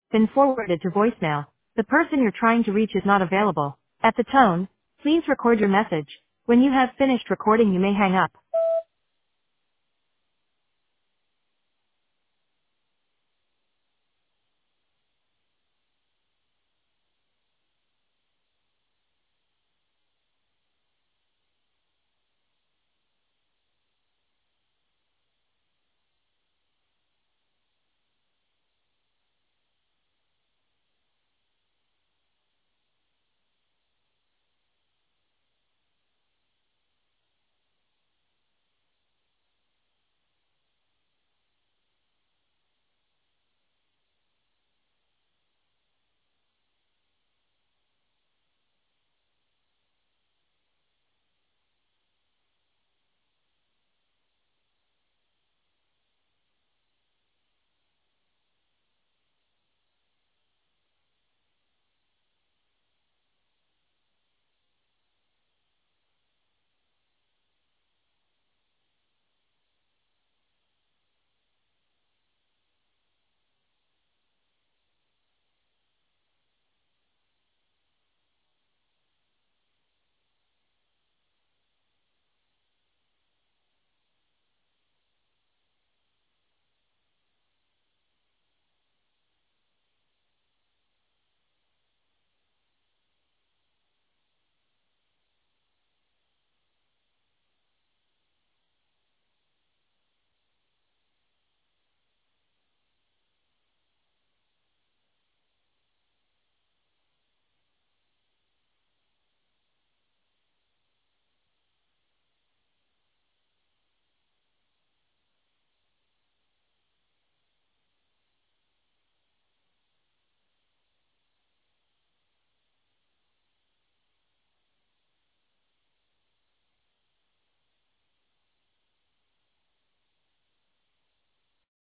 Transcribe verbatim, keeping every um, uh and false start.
been forwarded to voicemail. The person you're trying to reach is not available. At the tone, please record your message. When you have finished recording, you may hang up.